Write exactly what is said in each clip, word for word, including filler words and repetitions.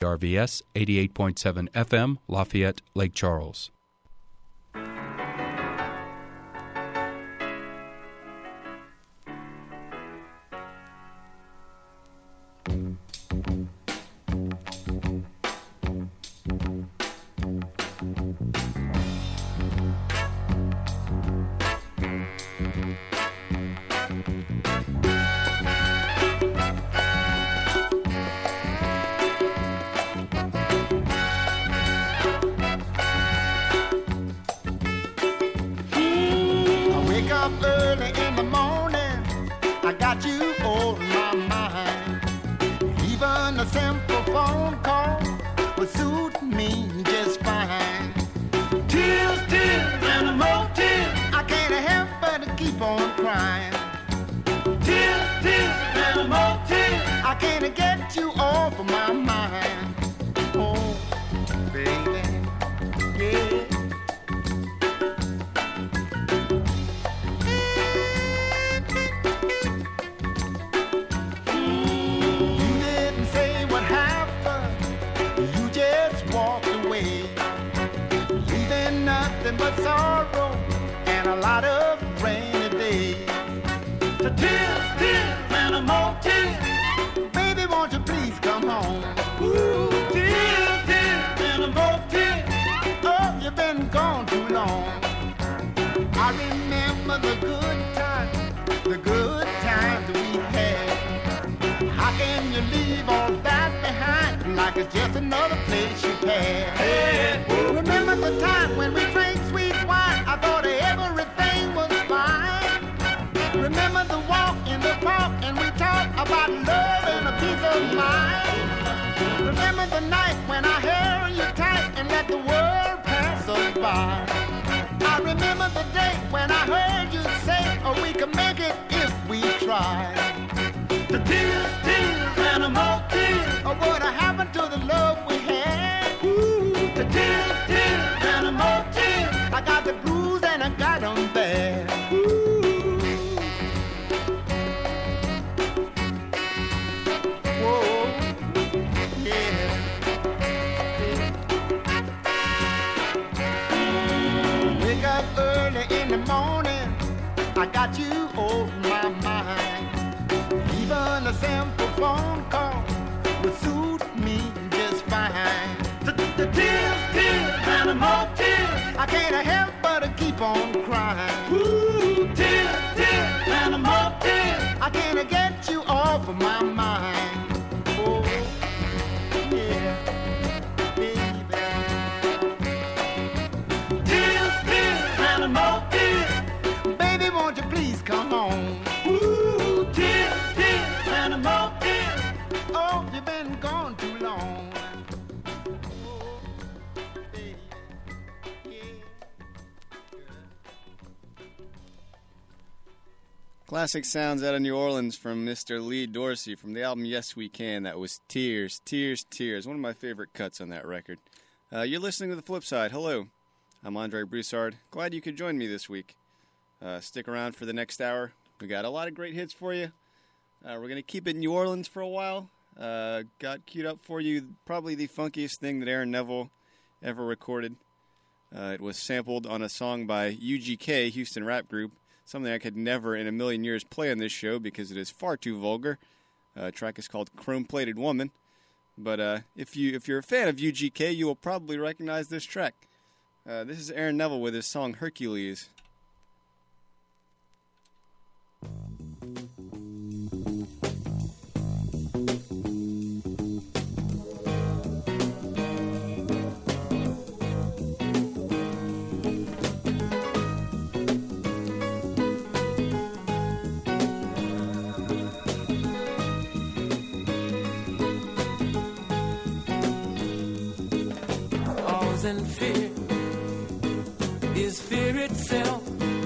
R V S eighty-eight point seven F M, Lafayette, Lake Charles. Classic sounds out of New Orleans from Mister Lee Dorsey from the album Yes We Can. That was Tears, Tears, Tears. One of my favorite cuts on that record. Uh, you're listening to The Flip Side. Hello, I'm Andre Broussard. Glad you could join me this week. Uh, stick around for the next hour. We got a lot of great hits for you. Uh, we're going to keep it New Orleans for a while. Uh, got queued up for you probably the funkiest thing that Aaron Neville ever recorded. Uh, it was sampled on a song by U G K, Houston rap group. Something I could never in a million years play on this show because it is far too vulgar. Uh, the track is called Chrome Plated Woman. But uh, if, you, if you're a fan of U G K, you will probably recognize this track. Uh, this is Aaron Neville with his song Hercules. And fear is fear itself.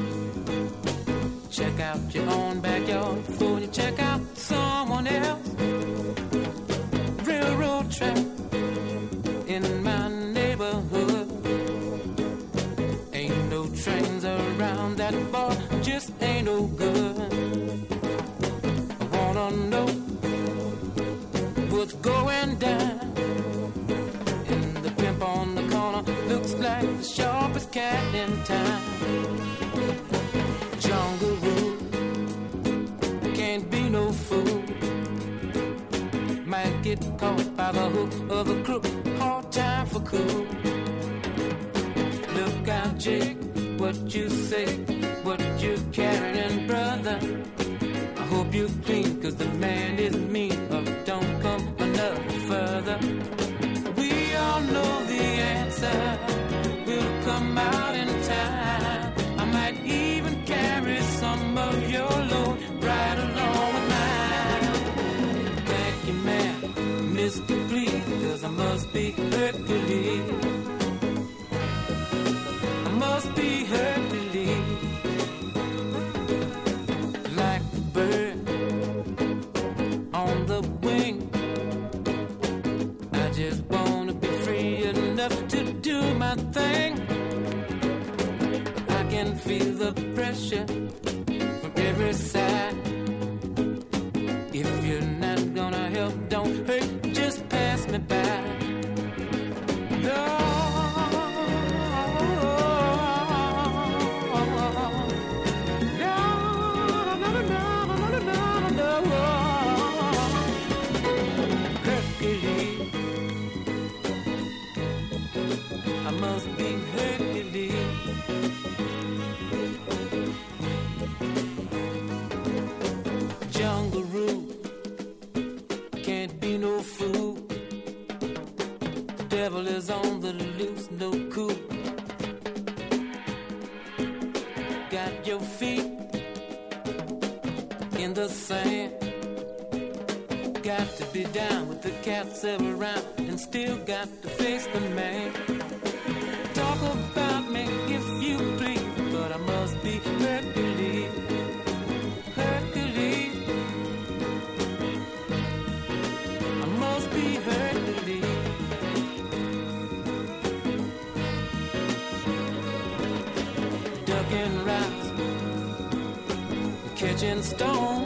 Check out your own backyard before you check out someone else. Railroad track in my neighborhood. Ain't no trains around that bar, just ain't no good. I wanna know what's going down Looks like the sharpest cat in town. Jungle rule, can't be no fool. Might get caught by the hook of a crook. Hard time for cool. Look out, Jake, what you say, what you carrying, brother. I hope you're clean, cause the man is mean, or don't come enough further. We all know the answer will come out in time. I might even carry some of your load right along with mine. Thank you, man, Mister Please, cause I must be Hercules. I must be Hercules. Like the bird on the wing, I just wanna be free enough to do my thing. I can feel the pressure from every side. If you're not gonna help, don't hurt, just pass me by. No, no, no, no, no, no, no, no. Hercules, I must be Hercules. Jungle rule, can't be no fool. Devil is on the loose, no cool. Got your feet in the sand. Got to be down with the cats around, and still got to face the man. Talk about me if you please, but I must be Hercules. Hercules, I must be Hercules. Ducking rocks, catching stone.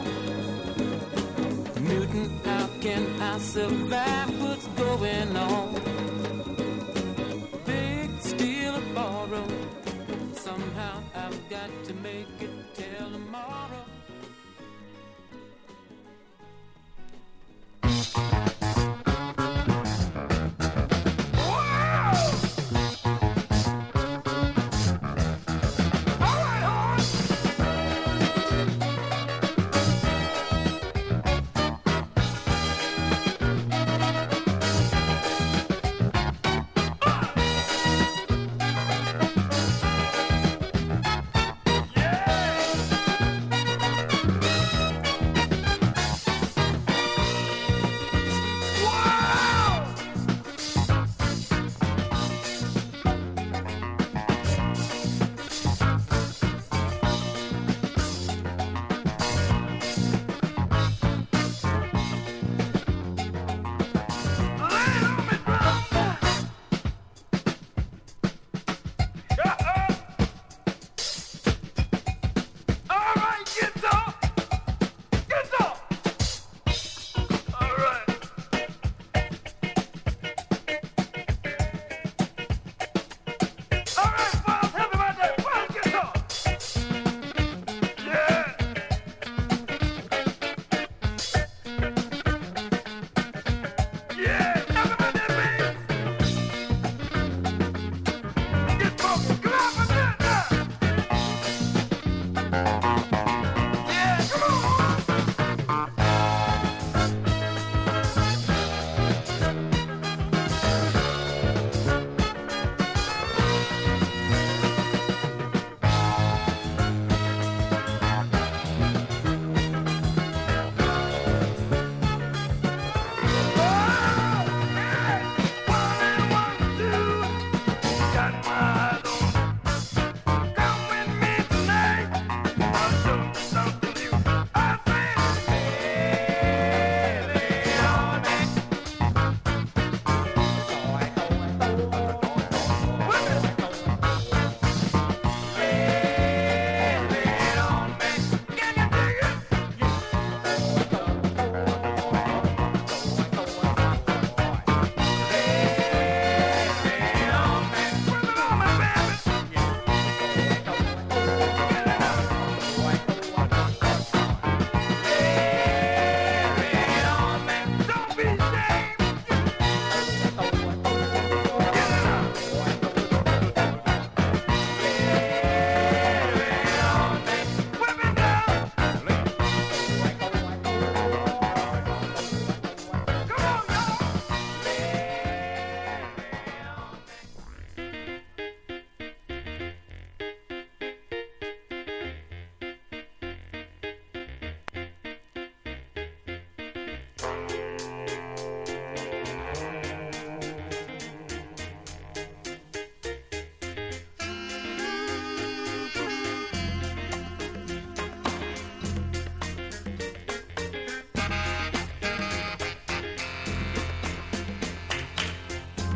Mutant, how can I survive? What's going on? Big steal or borrow. Somehow I've got to make it till tomorrow.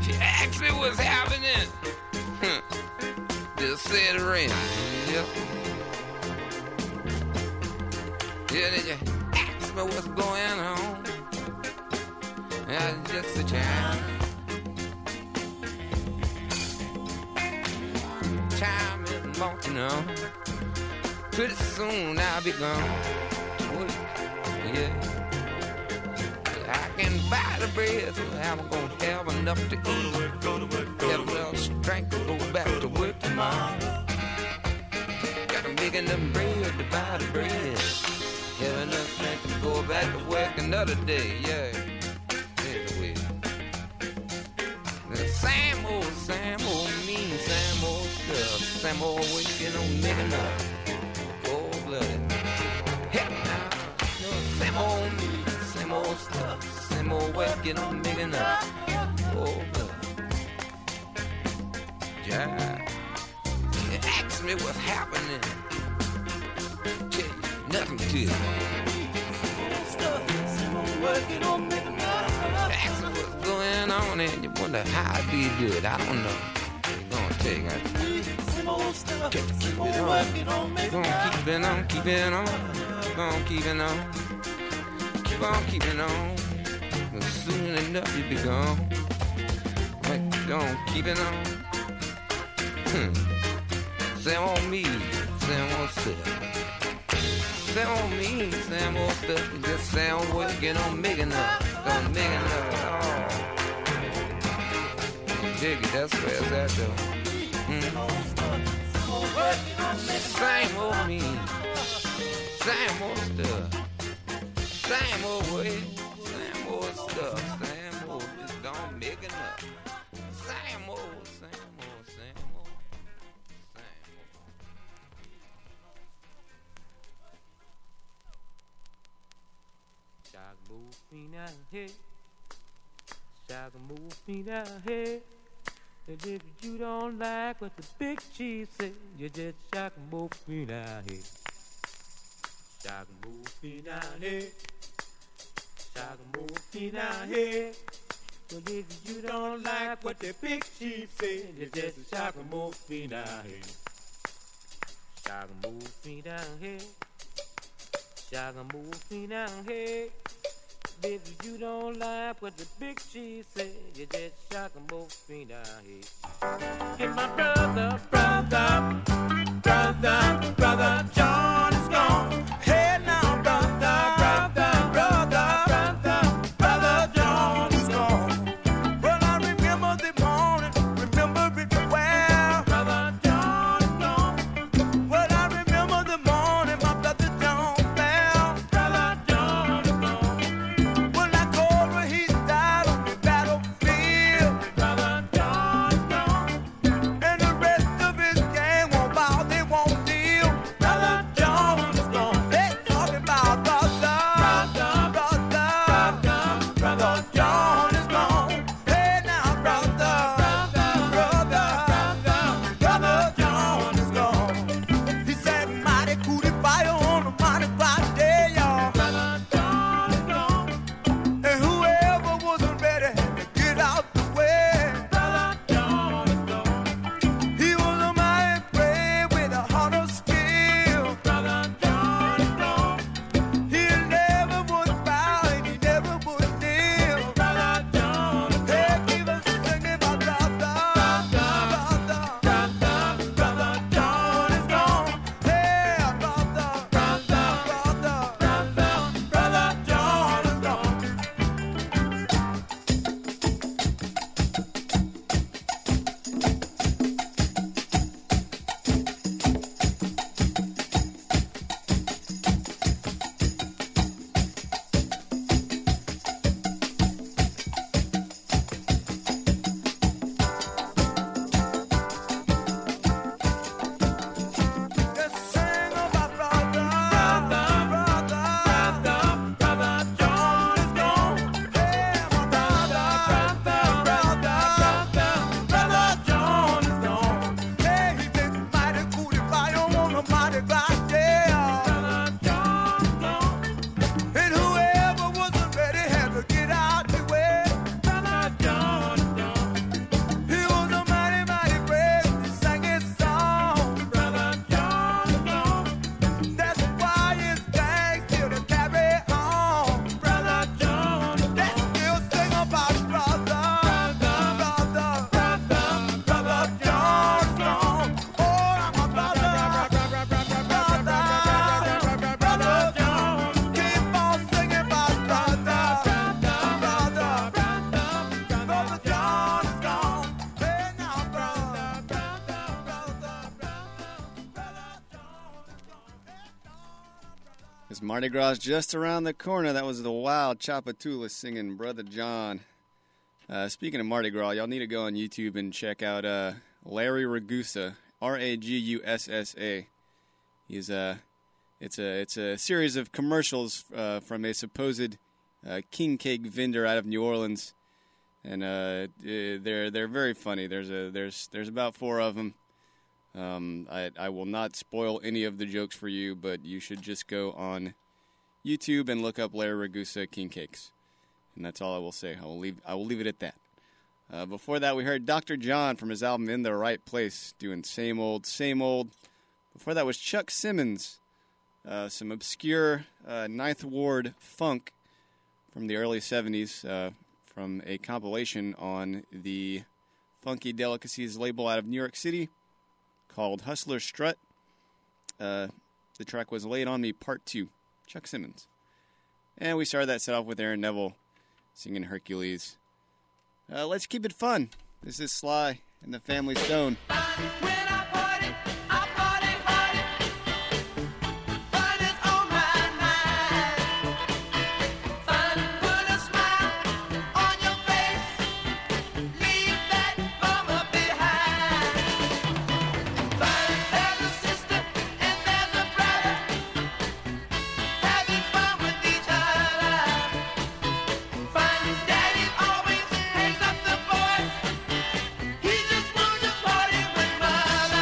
She asked me what's happening. Just said rain. Yep. Yeah, then you ask me what's going on. That's just a child. Time is marching on. Pretty soon I'll be gone. Yeah. I can buy the bread, so I'm gonna have enough to eat. Go to work, go to work, go to work. Have enough strength to go back to work tomorrow. Gotta make enough bread to buy the bread. Have enough strength to go back to work another day, yeah. Anyway. The same old, same old mean, same old stuff. Same old way, you know, making up. Cold-blooded. Heck now. No, same old mean, same old stuff. Same old way, you know, making up. Cold-blooded. Yeah. You ask me what's happening. Tell you nothing to you. Ask me what's going on and you wonder how do you do it. I don't know. You're gonna take it. Keep it on. You're gonna keep it on, keep it on. You're gonna keep it on. Keep on keeping on. And soon enough you'll be gone. But you're gonna keep it on. Hmm. Same on me, same on stuff. Same on me, same on stuff. Just same on working on making up. On making up at all. Dig it, that's where it's at though. Mm. Same old me, same old stuff. Same old way, same old stuff. Same old, just don't make it up. Same old, same old, same old. Shaka move me down here. Shaka move me down here. And if you don't like what the big chief said, you just shaka move me down here. Shaka move me down here. Shaka move me down here. But if you don't like what the big chief said, you just shaka move me down here. Shaka move me down here. Shaka move me down here. If you don't like what the big chief said, you just shaka move me down here. And my brother, brother, brother, brother John is gone. Hey now, brother, brother, brother, brother, brother John is gone. Well, I remember the morning, remember it well. Brother John is gone. Well, I remember the morning, my brother John fell. Brother John is gone. When I told her he died on the battlefield. Brother John is gone. And the rest of Because Mardi Gras is just around the corner. That was the Wild Chapatula singing Brother John. Uh, speaking of Mardi Gras, y'all need to go on YouTube and check out uh, Larry Ragusa, R A G U S S A. He's uh, it's a it's a series of commercials uh, from a supposed uh, king cake vendor out of New Orleans, and uh, they're they're very funny. There's a there's there's about four of them. Um, I, I will not spoil any of the jokes for you, but you should just go on YouTube and look up Larry Ragusa King Cakes. And that's all I will say. I will leave I will leave it at that. Uh, before that, we heard Doctor John from his album In the Right Place, doing Same Old, Same Old. Before that was Chuck Simmons, uh, some obscure uh, Ninth Ward funk from the early seventies, uh, from a compilation on the Funky Delicacies label out of New York City, called Hustler Strut. Uh, the track was Laid On Me Part two, Chuck Simmons. And we started that set off with Aaron Neville singing Hercules. Uh, let's keep it fun. This is Sly and the Family Stone. He just wants to party with mother.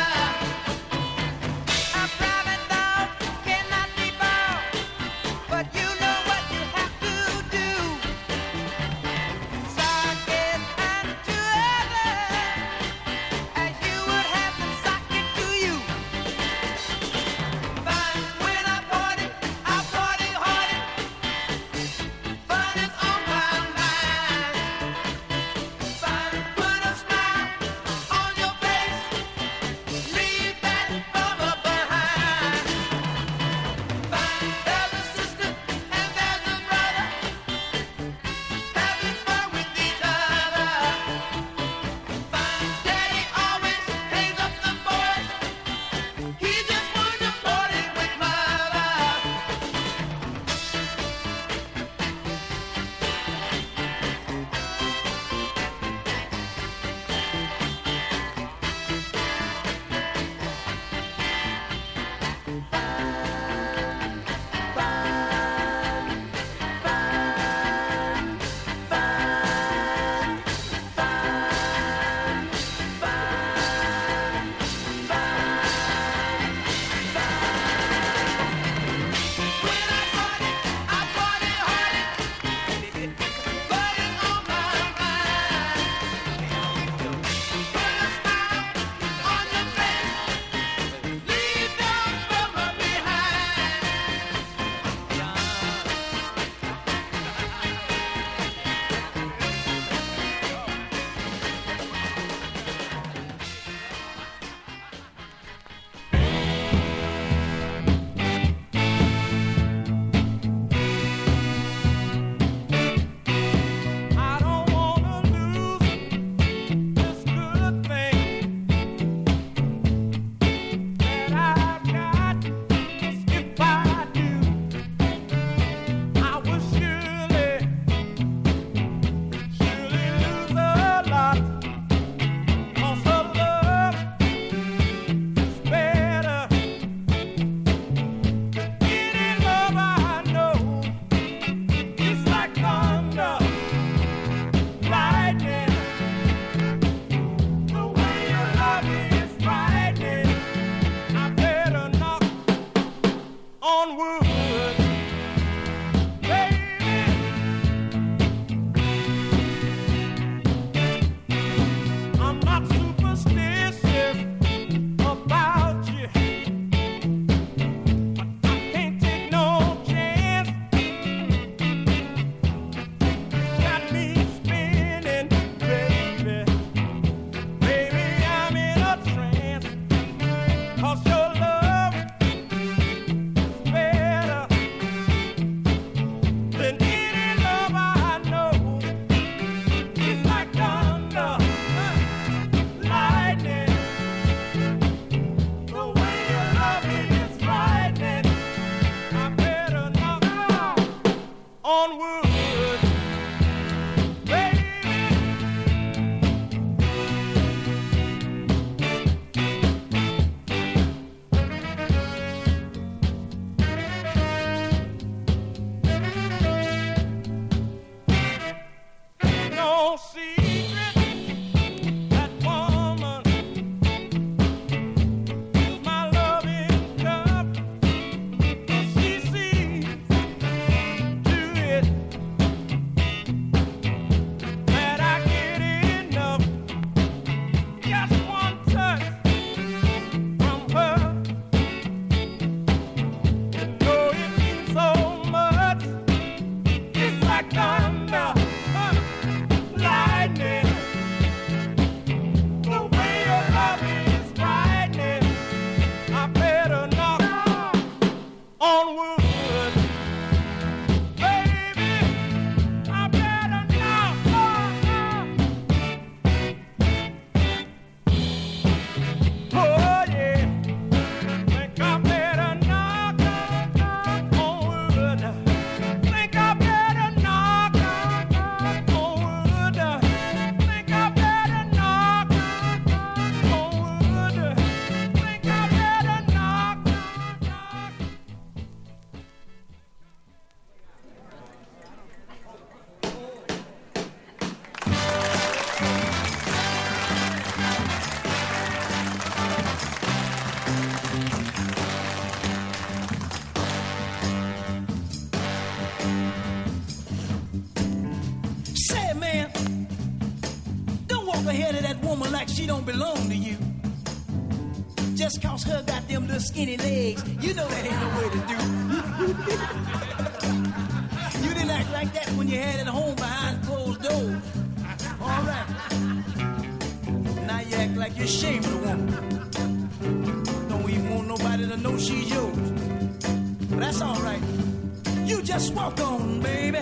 walk ahead of that woman like she don't belong to you. Just cause her got them little skinny legs, you know that ain't no way to do. You didn't act like that when you had it home behind closed doors. All right. Now you act like you're ashamed of the woman. Don't even want nobody to know she's yours. But that's all right. You just walk on, baby.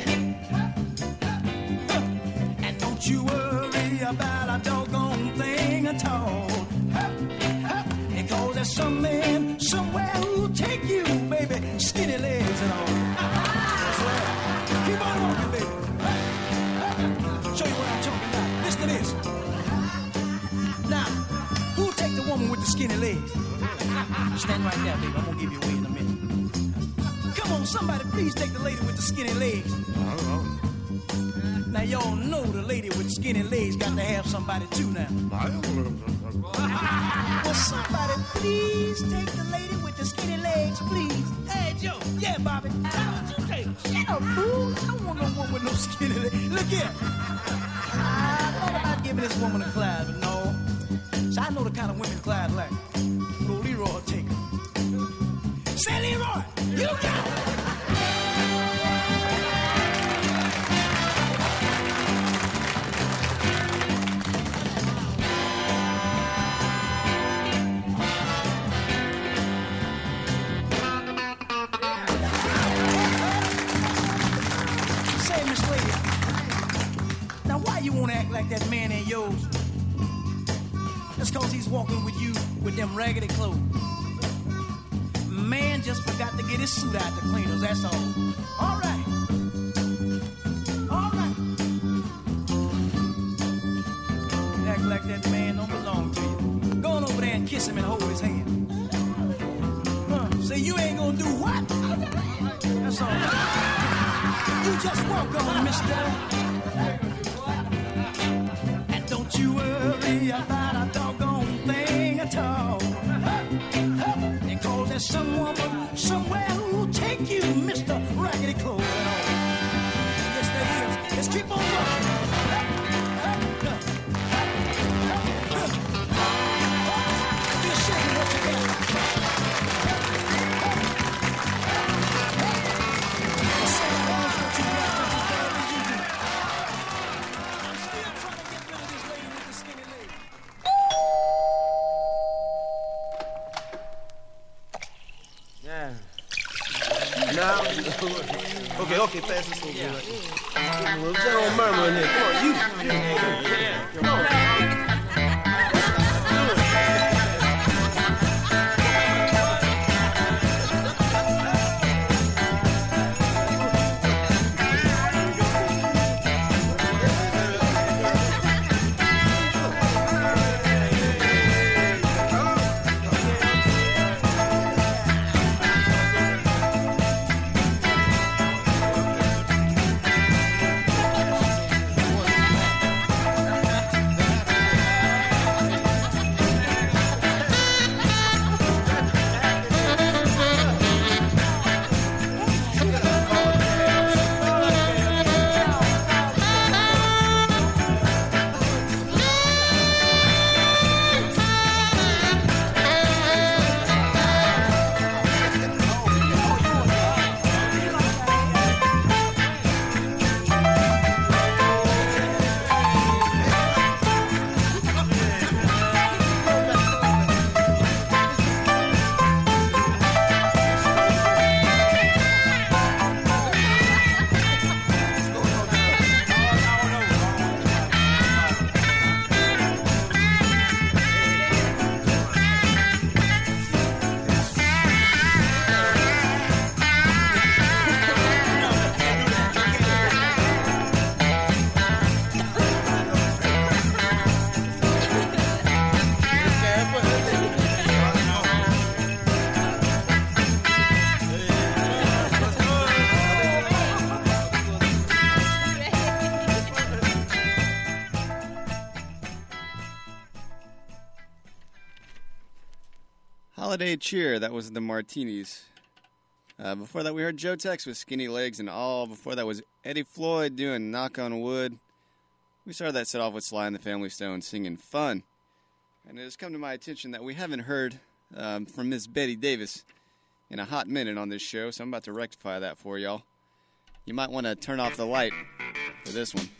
And don't you worry about a doggone thing at all. Because there's some man somewhere who'll take you, baby. Skinny legs and all. That's right. Keep on walking, baby. Show you what I'm talking about. Listen to this. Now, who'll take the woman with the skinny legs? Stand right there, baby. I'm gonna give you away in a minute. Come on, somebody please take the lady with the skinny legs. Now y'all know the lady with the skinny legs got to have somebody too now. Well, somebody please take the lady with the skinny legs, please. Hey, Joe. Yeah, Bobby. How would you take her? Shut up, fool. I don't want no one with no skinny legs. Look here. I thought about giving this woman a Clyde, but no. So I know the kind of women Clyde like. Go Leroy will take her. Say, Leroy, you got it. You won't act like that man ain't yours. That's cause he's walking with you with them raggedy clothes. Man just forgot to get his suit out the cleaners, that's all. All right. All right. Act like that man don't belong to you. Go on over there and kiss him and hold his hand. Huh. Say you ain't gonna do what? That's all right. You just walk on, mister. Don't you worry about a doggone thing at all. Because there's some woman somewhere who'll take you, Mister Raggedy Clothes and all. Yes, there is. Let's keep on walking. Be ashamed of what you got. The same things that you got as bad as you do. I'm still trying to get rid of this lady with the skinny legs. Yeah. Now, okay, okay, pass this over. Yeah. Well, don't murmur in there. Come on, you. Yeah. Come on. Holiday Cheer, that was the Martinis. Uh, before that, we heard Joe Tex with Skinny Legs and All. Before that was Eddie Floyd doing Knock on Wood. We started that set off with Sly and the Family Stone singing Fun. And it has come to my attention that we haven't heard um, from Miss Betty Davis in a hot minute on this show, so I'm about to rectify that for y'all. You might want to turn off the light for this one.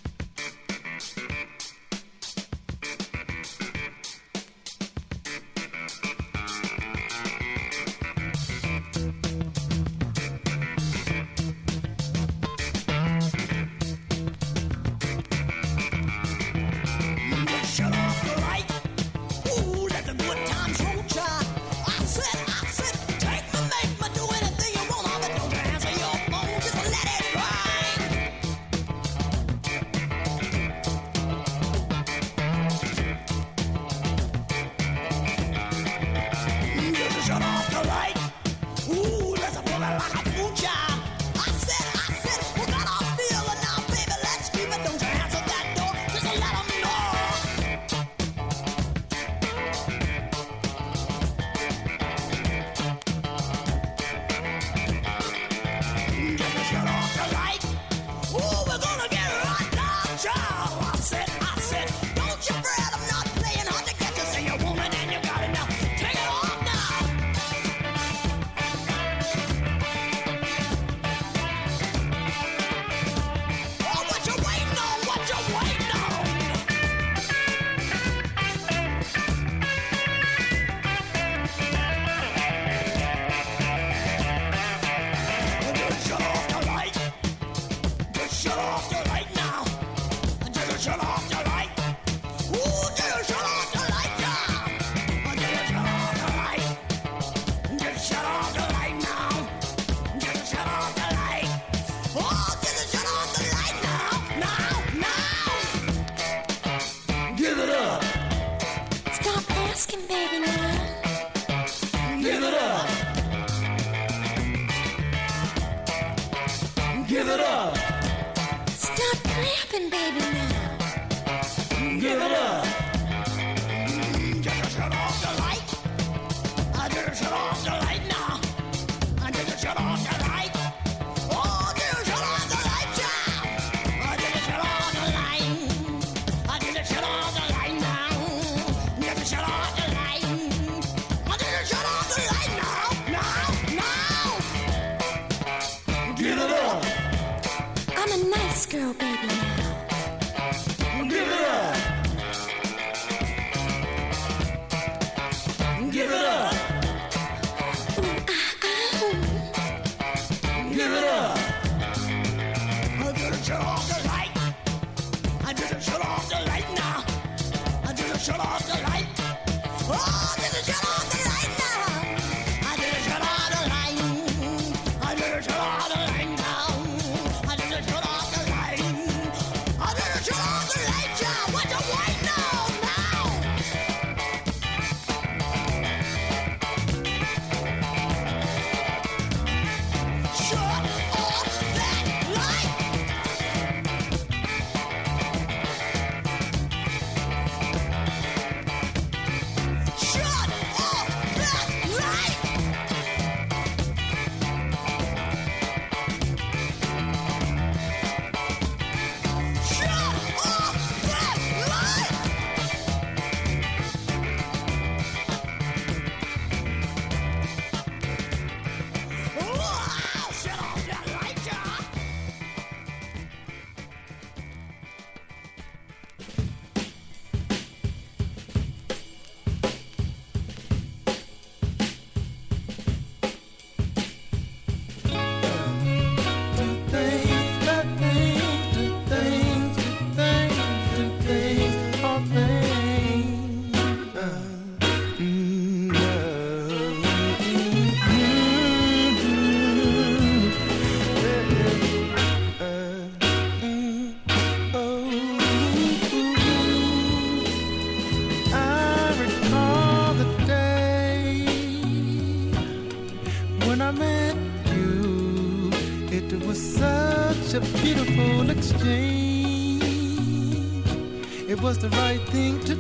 It was the right thing to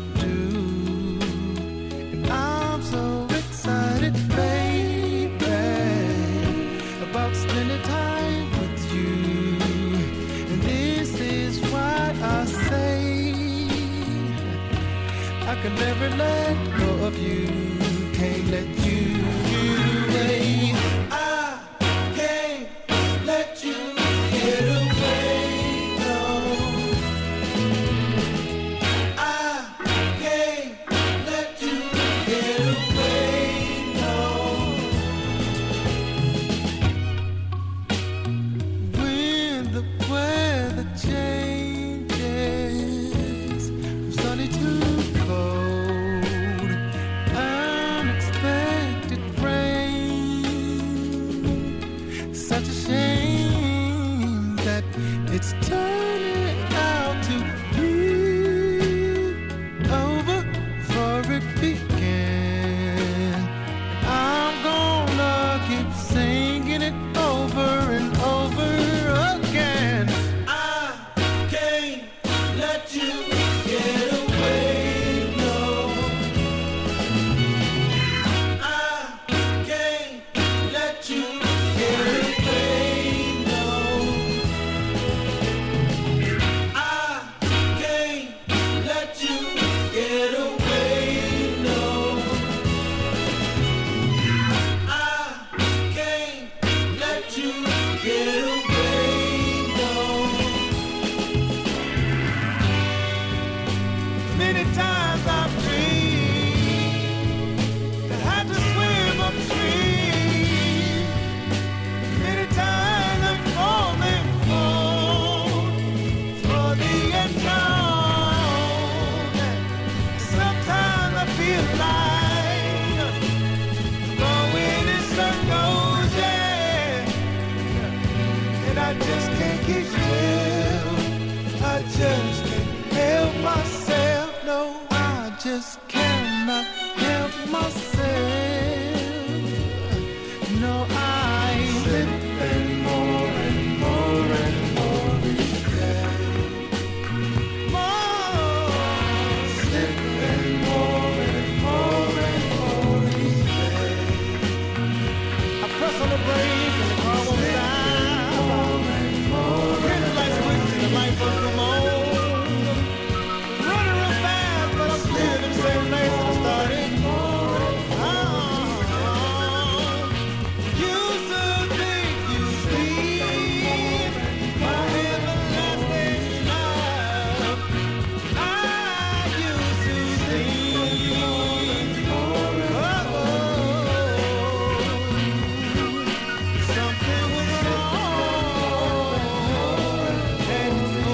do, and I'm so excited, baby, about spending time with you. And this is why I say I can never let go of you. Can't let you away. I can't let you get away. No, I can't let you get away. No, when the weather changes from sunny to cold, unexpected rain. Such a shame that it's turning out to be over before it began. I'm gonna keep singing it over and over again. I can't let you get away. No, I can't let you get away. No, I can't let you get away. No, I can't let you get away. No. Many times I've dreamed that I had to swim upstream. Many times I've fallen for the unknown. Sometimes I feel like going in circles, yeah. And I just can't keep still. I just can't help myself. No, I just cannot help myself. No, I slipping more and more and more each day. More, slipping more and more and more each day. I press on the brake and the car won't stop. Hit the light switch and the light bulb come on. Running real fast, but I'm still in the same place that I started. Oh, used to think you'd be my everlasting love. I used to think, oh, something was wrong, and so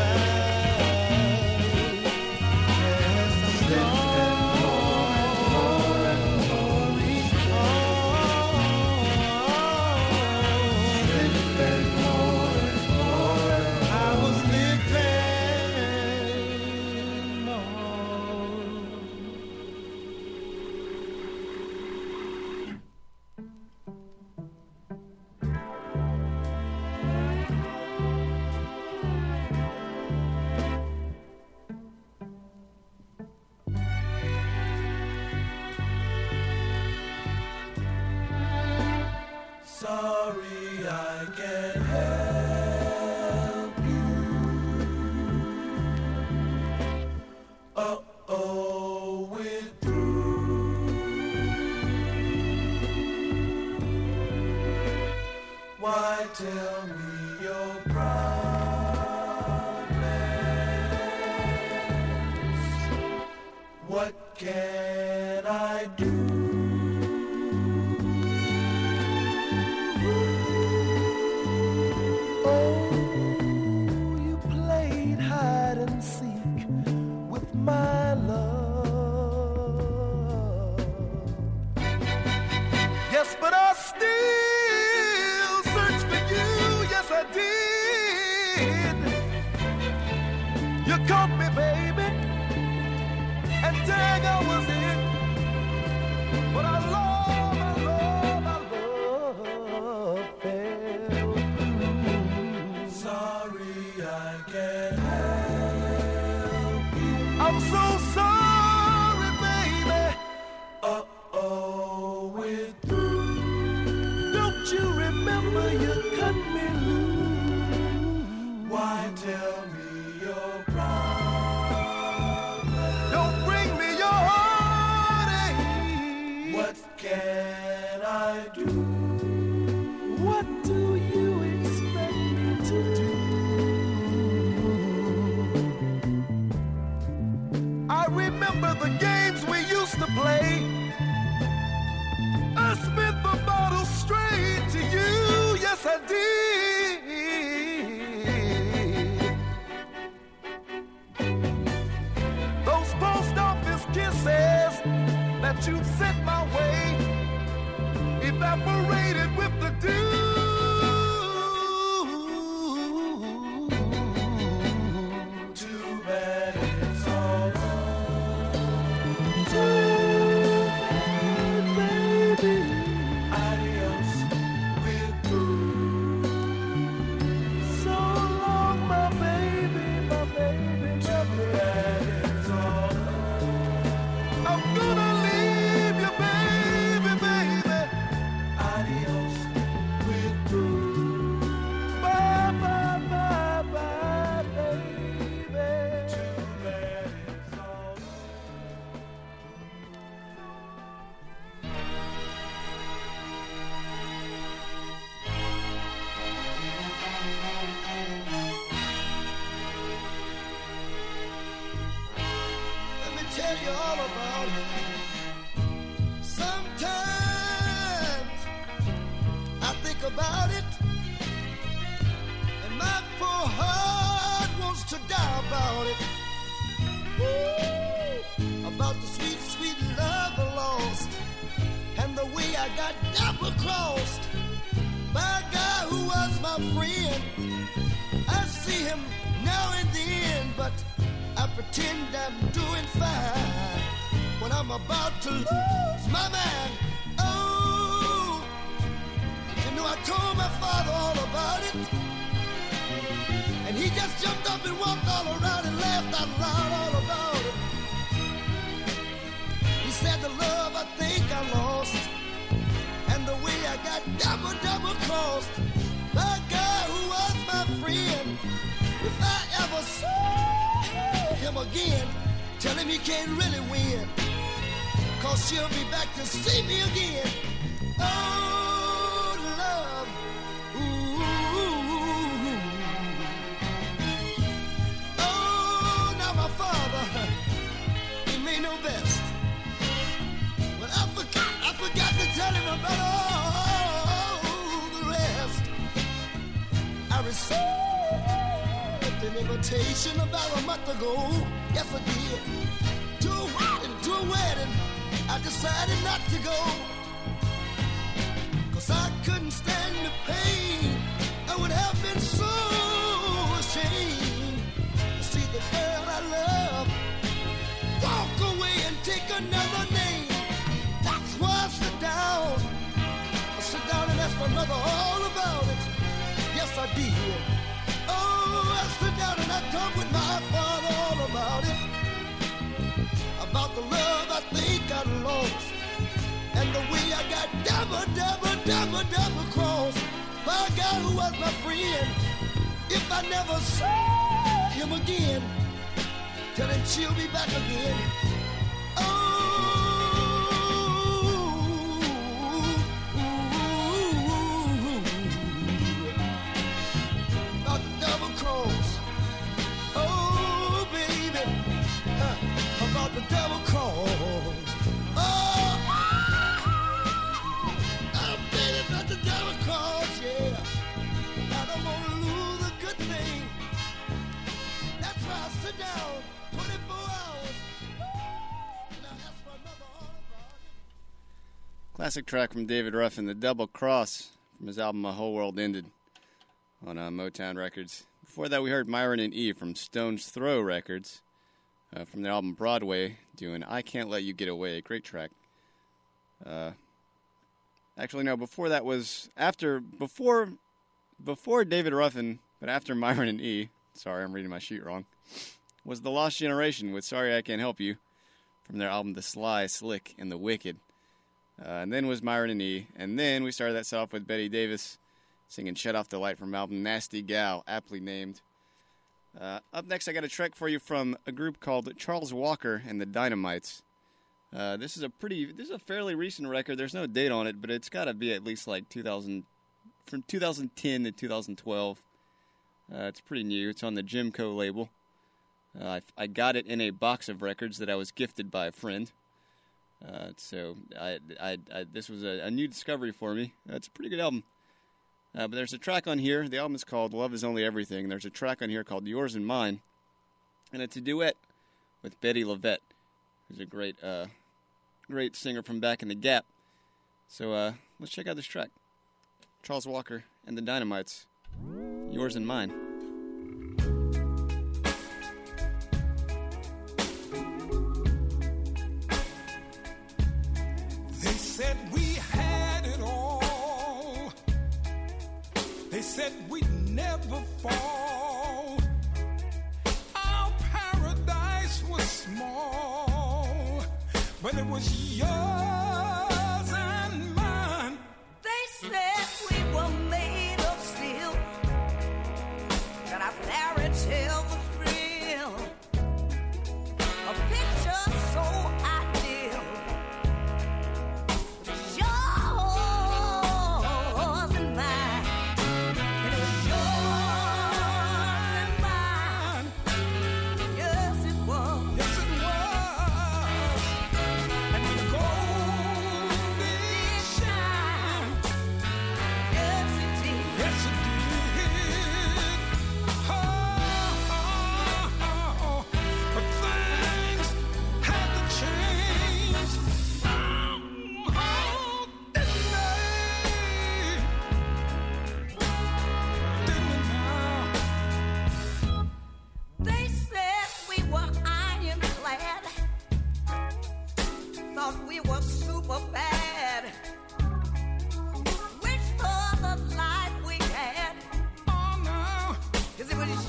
bad. Yes, I'm slipping more and more and more each slipping more and more and more. I was slipping more. Sorry, I can't help you. Uh-oh, we're through. Why tell me your problems? What can I do? Oh, you played hide and seek with my love. Yes, but I still search for you. Yes, I did. You caught me, baby, and dang, I was in. But I love, I love, I love failed. Sorry, I can't help you. I'm so sorry, baby. Uh-oh, we're through. Don't you remember you cut me loose? Why tell me your problem? Don't bring me remember the games we used to play. I spit the bottle straight to you, yes I did. Those post office kisses that you sent my way evaporated with the dew. Too bad it's all over. Too bad, baby. Adios, we're through. So long, my baby, my baby. Too bad it's all over. I'm gonna leave you, baby, baby. Adios, we're through. Bye, bye, bye, bye, baby. Too bad it's all over. Let me tell you all about it. Sometimes I think about it, and my poor heart wants to die about it. Woo! About the sweet, sweet love I lost, and the way I got double-crossed by a guy who was my friend. I see him now and then, but I pretend I'm doing fine when I'm about to lose my mind. Oh, you know I told my father all about it, and he just jumped up and walked all around and laughed out loud all about it. He said the love I think I lost, and the way I got double, double crossed by a guy who was my friend. If I ever saw him again, tell him he can't really win, 'cause she'll be back to see me again. Oh, love, ooh. Oh, now my father, he may know best, but I forgot, I forgot to tell him about all the rest. I received an invitation about a month ago, yes I did, to a wedding, to a wedding. I decided not to go, 'cause I couldn't stand the pain. I would have been so ashamed to see the girl I love walk away and take another name. That's why I sit down, I sit down and ask my mother all about it. Yes I did. Oh, I sit down and I talk with my father all about it, about the love I think I lost, and the way I got double, double, double, double crossed by a guy who was my friend. If I never saw him again, tell him she'll be back again. About the double cross. Oh, baby. Huh. About the double cross. Oh, oh, baby, about the double cross, yeah. I don't want to lose a good thing. That's why I sit down twenty-four hours. And I ask my mother all about it. Classic track from David Ruffin, The Double Cross, from his album My Whole World Ended on uh, Motown Records. Before that, we heard Myron and E from Stone's Throw Records uh, from their album Broadway, doing I Can't Let You Get Away, a great track. Uh, actually, no, before that was, after, before, before David Ruffin, but after Myron and E, sorry, I'm reading my sheet wrong, was The Lost Generation with Sorry I Can't Help You from their album The Sly, Slick, and the Wicked. Uh, and then was Myron and E. And then we started that set off with Betty Davis singing Shut Off the Light from album Nasty Gal, aptly named. Uh, up next, I got a track for you from a group called Charles Walker and the Dynamites. Uh, this is a pretty, this is a fairly recent record. There's no date on it, but it's got to be at least like two thousand, from two thousand ten to two thousand twelve. Uh, it's pretty new. It's on the Jimco label. Uh, I, I got it in a box of records that I was gifted by a friend. Uh, so I, I, I, this was a, a new discovery for me. Uh, it's a pretty good album. Uh, but there's a track on here. The album is called Love Is Only Everything. There's a track on here called Yours and Mine. And it's a duet with Betty LaVette, who's a great uh, great singer from back in the Gap. So uh, let's check out this track. Charles Walker and the Dynamites. Yours and Mine. They said we had it all. They said we'd never fall. Our paradise was small, but it was yours and mine. They said we were made of steel, that our fairy tale was real. A picture so ideal. Yours and mine. It was yours and mine. Yes, it was. Yes, it was. And the gold did shine. Yes, it did. Yes, it did. Oh, oh, oh, oh. But things had to change. Oh, oh, didn't they? Didn't they now? They said we were ironclad. Thought we were super bad. Wish for the life we had. Oh, no. 'Cause it was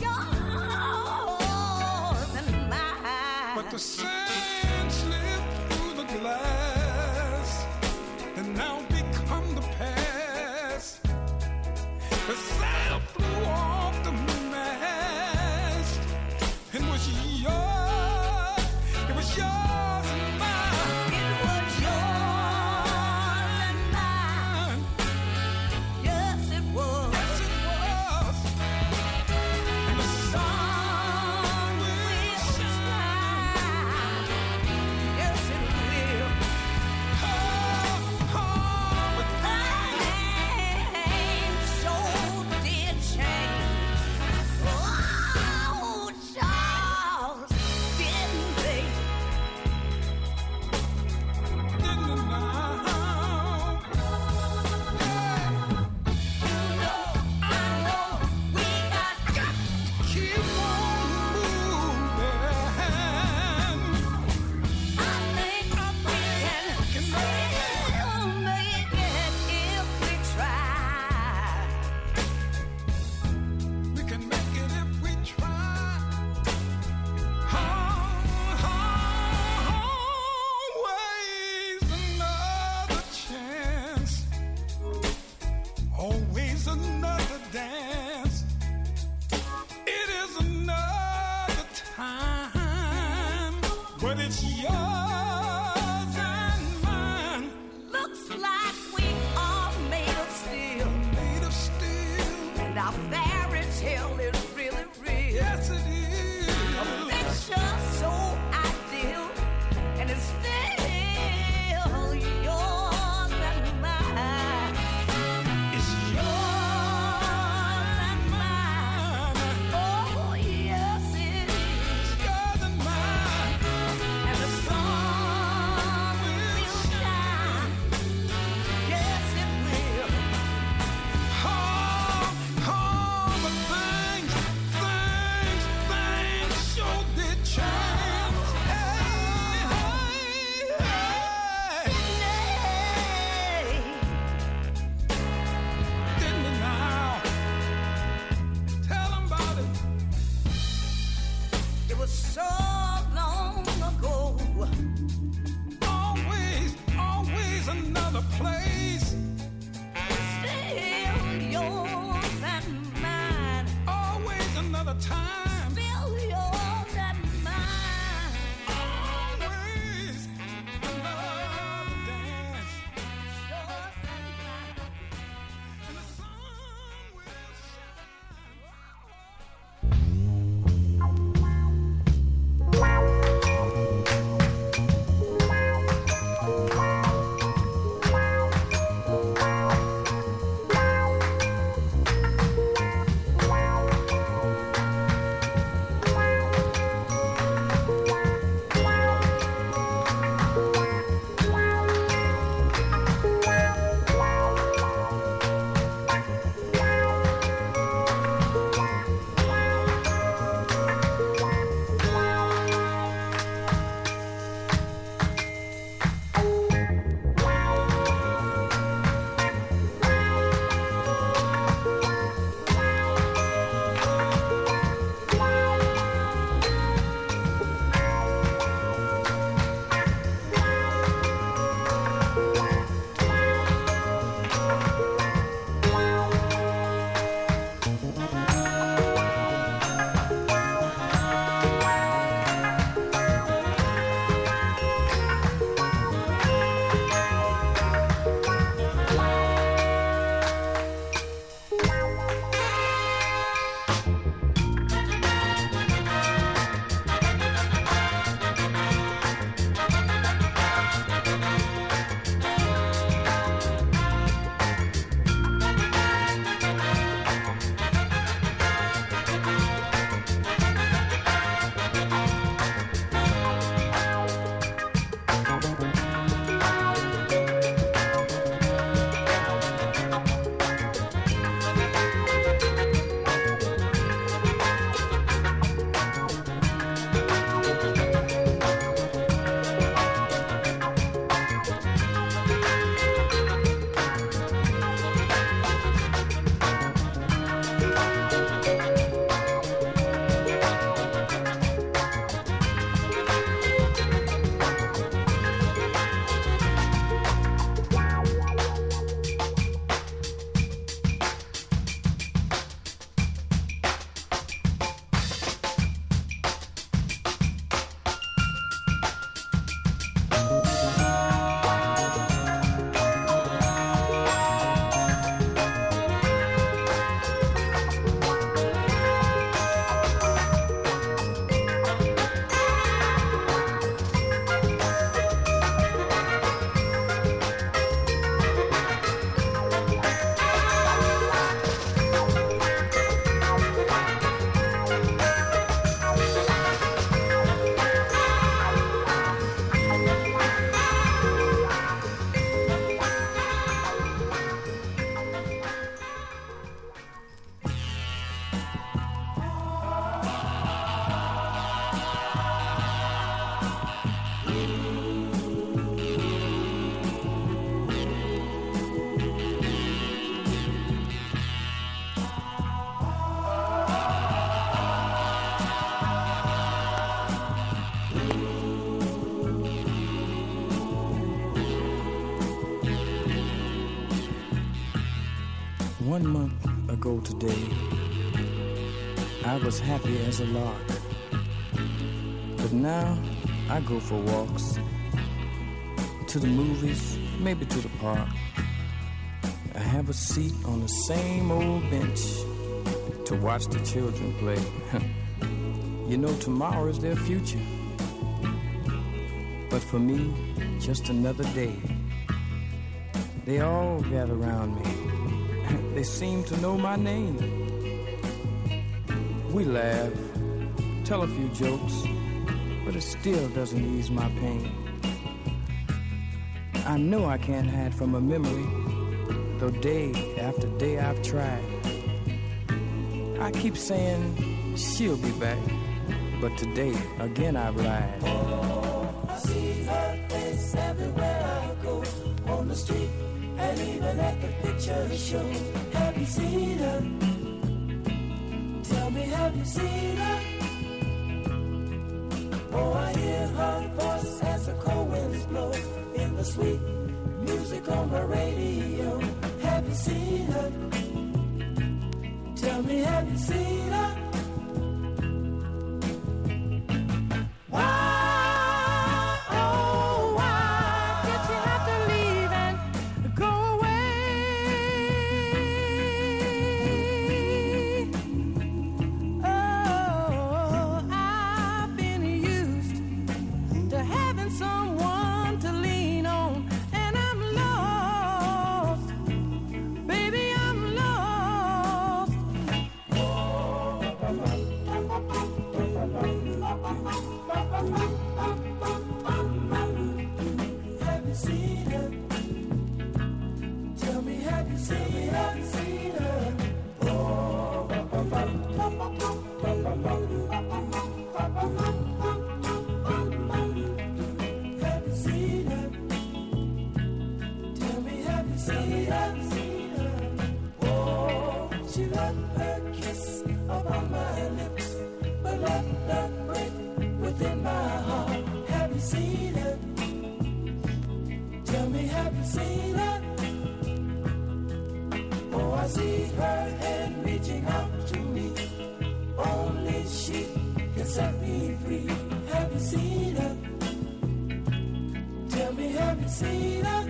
yours and mine. But the sand slipped through the glass and now become the past. The sail flew off the mast and was yours. It was yours and mine. It was yours and mine. Yes, it was. Yes, it was. And the sun will shine. Yes, it will. Oh, oh, but Things so did change. Oh, Charles, didn't they? didn't it now? Hey. No, I know we got got to Keep on moving. I think we can still make it if we try. We can make it if we try. Always another chance. Always another dance. It is another time. But it's yours and mine. Looks like we are made of steel, Made of steel. and our fairy tale is really real. Yes, it is. Picture so ideal, and it's still yours and mine. It's Yours and mine. Oh, yes, it is. yours and mine. And the sun One month ago today, I was happy as a lark. But now I go for walks, to the movies, maybe to the park. I have a seat on the same old bench to watch the children play. You know, tomorrow is their future. But for me, just another day. They all gather around me. They seem to know my name. We laugh, tell a few jokes, but it still doesn't ease my pain. I know I can't hide from a memory, though day after day I've tried. I keep saying she'll be back, but today again I've lied. Oh, I see her face everywhere I go, on the street and even at the picture show. Have you seen her? Tell me, have you seen her? Oh, I hear her voice as the cold winds blow in the sweet music on the radio. Have you seen her? Tell me, have you seen her? Why, oh, why did you have to leave and go away? Oh, I've been used to having someone to lean on, and I'm lost, baby, I'm lost. Have you seen her? Tell me, have you seen her? Seen her? Oh, have you seen her? Tell me, have you seen her? Seen her? Oh, she left her kiss upon my lips, but left that break within my heart. Have you seen her? Tell me, have you seen her? Oh, I see her hand reaching out to me. Only she can set me free. Have you seen her? Tell me, have you seen her?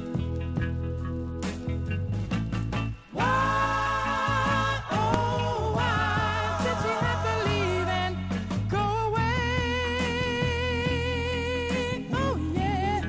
Why, oh, why did she have to leave and go away? Oh, yeah.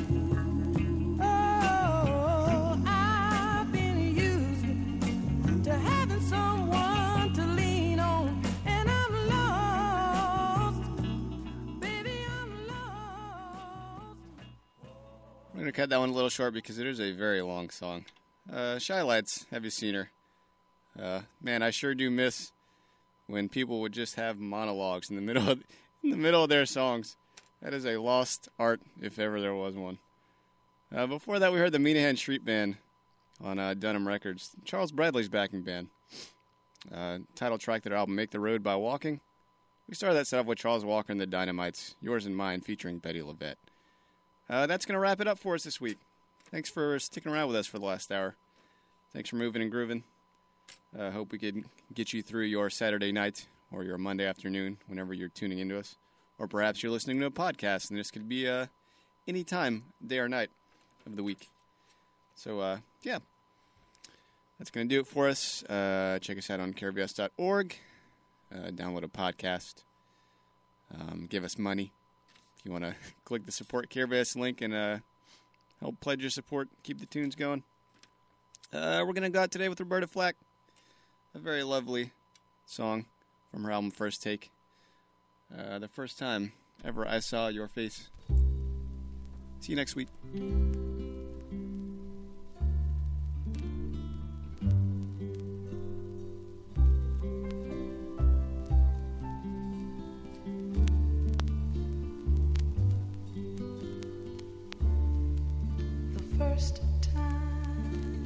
Oh, I've been used to having someone to lean on, and I'm lost, baby, I'm lost. We're going to cut that one a little short because it is a very long song. Uh, Shy Lights, have you seen her? Uh, man, I sure do miss when people would just have monologues in the middle of, in the middle of their songs. That is a lost art, if ever there was one. Uh, before that, we heard the Minahan Street Band on uh, Dunham Records, Charles Bradley's backing band. Uh, title track to their album, Make the Road by Walking. We started that set off with Charles Walker and the Dynamites, Yours and Mine, featuring Betty LaVette. Uh, that's going to wrap it up for us this week. Thanks for sticking around with us for the last hour. Thanks for moving and grooving. I uh, hope we could get you through your Saturday night or your Monday afternoon, whenever you're tuning into us. Or perhaps you're listening to a podcast, and this could be uh, any time, day or night of the week. So, uh, yeah. That's going to do it for us. Uh, check us out on care v s dot org. Uh, download a podcast. Um, give us money. If you want to click the Support Care V S link and uh, help pledge your support, keep the tunes going. Uh, we're going to go out today with Roberta Flack. A very lovely song from her album First Take. Uh, the first time ever I saw your face. See you next week. The first time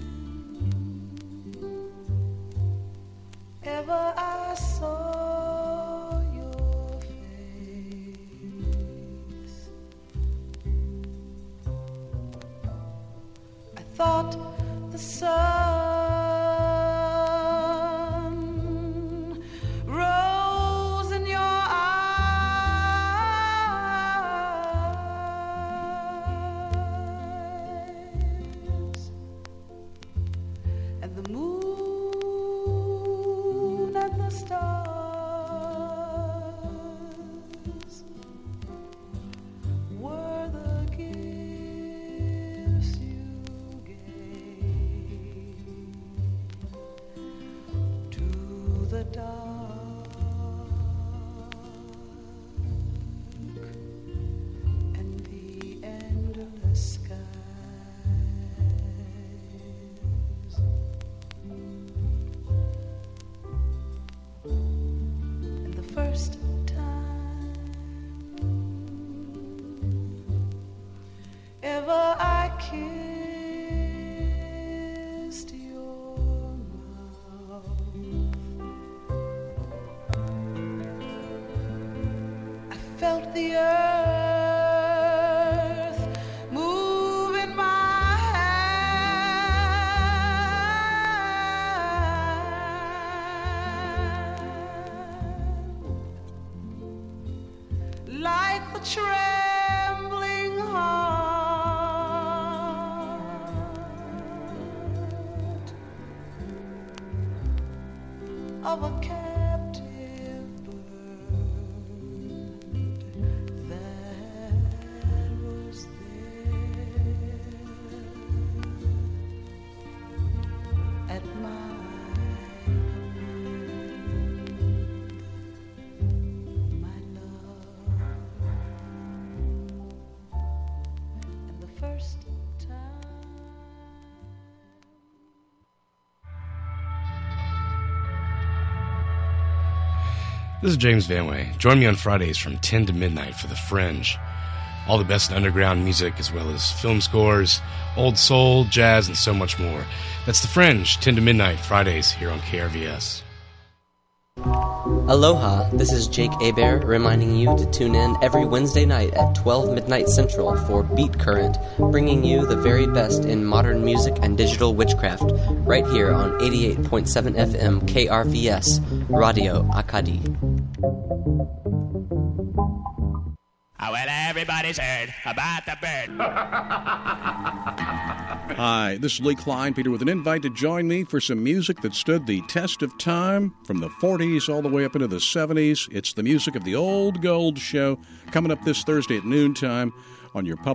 ever I saw your face, I thought the sun kissed your mouth, I felt the earth move in my hand, like the trembling heart of a captive bird that was there at my command, my love. And the first time This is James Vanway. Join me on Fridays from ten to midnight for The Fringe. All the best underground music, as well as film scores, old soul, jazz, and so much more. That's The Fringe, ten to midnight, Fridays, here on K R V S. Aloha, this is Jake Hebert reminding you to tune in every Wednesday night at twelve midnight Central for Beat Current, bringing you the very best in modern music and digital witchcraft, right here on eighty-eight point seven F M K R V S, Radio Akadi. Oh, well, everybody's heard about the bird. Hi, this is Lee Klein, Peter, with an invite to join me for some music that stood the test of time from the forties all the way up into the seventies. It's the music of the Old Gold Show coming up this Thursday at noontime on your public